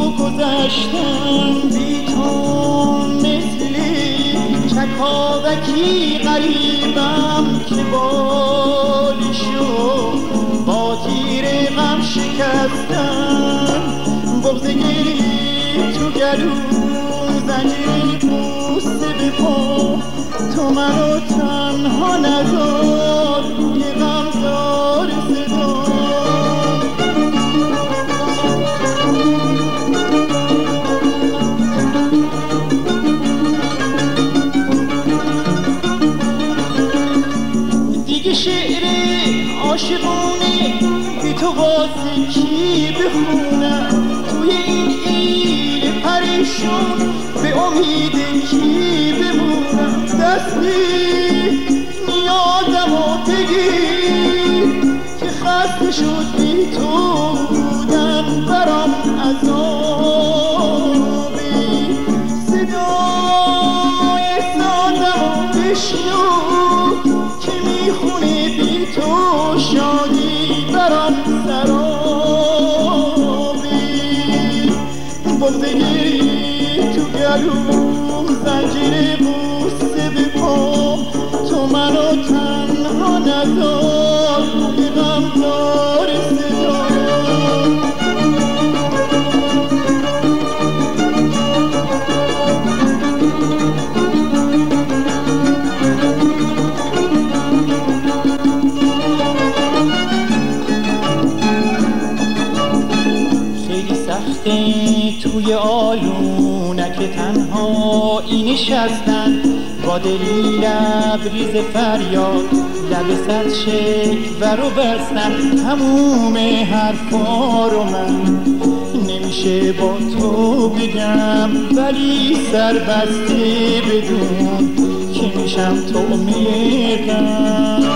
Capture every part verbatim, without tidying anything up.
گذشتم بی تو مثلی چکاوکی غریبم که بالی شد با تیر غم شکستم بغض گریه تو گلوم زنجیر بوسه به پا تو منو تنها نذار روی غم دار صدا دیگه شعر عاشقونه بی تو واسه کی بخونم توی این عید پریشون به امید کی بمونم دستی نیازم و بگیر که خسته شد بی تو بودن برام عذابی صدای سازم و بشنو که میخونه بی تو شادی برام سرابی بغض گریه تو گلوم زنجیر بوسه به پام تو منو تنها نذار روی غم دار صدا توی آلونک تنهایی نشستن با دلی لبریز فریاد لب صد شکوه رو بستن تموم حرفا رو من نمیشه با تو بگم ولی سر بسته بدون که میشم طعمه غم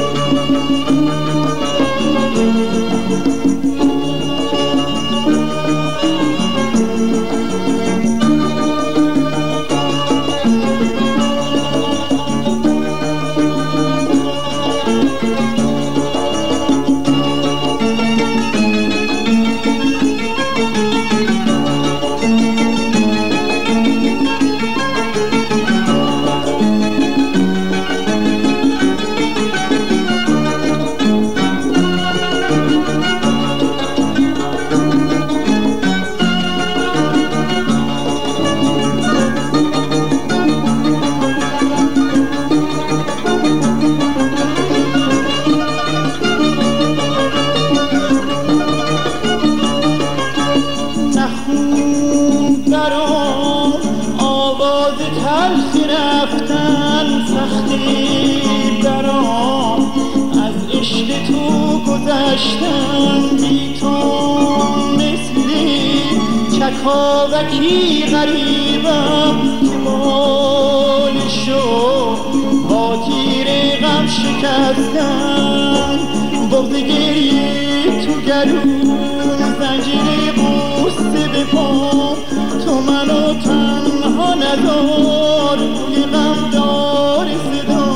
گذشتم بی تو مثلی چکاوکی غریبم که بالی شد با تیر غم شکستم بغض گریه تو گلوم زنجیر بوسه به پام تو منو تنها نذار روی غم دار صدا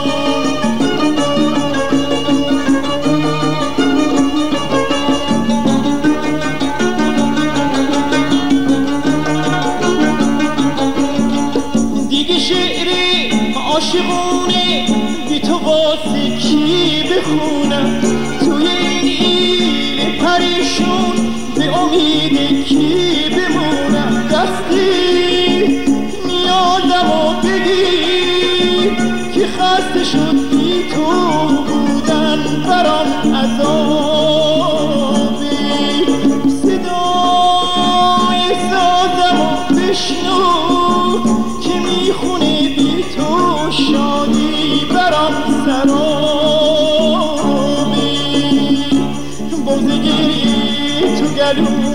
عاشقونه بی تو واسه کی بخونم توی این عید پریشون به امید کی بمونم دستی نیازم و بگیر که خسته شد بی تو بودن برام عذابی صدای سازم و بشنو که میخونه بی تو شادی برام سرابی بغض گریه تو گلوم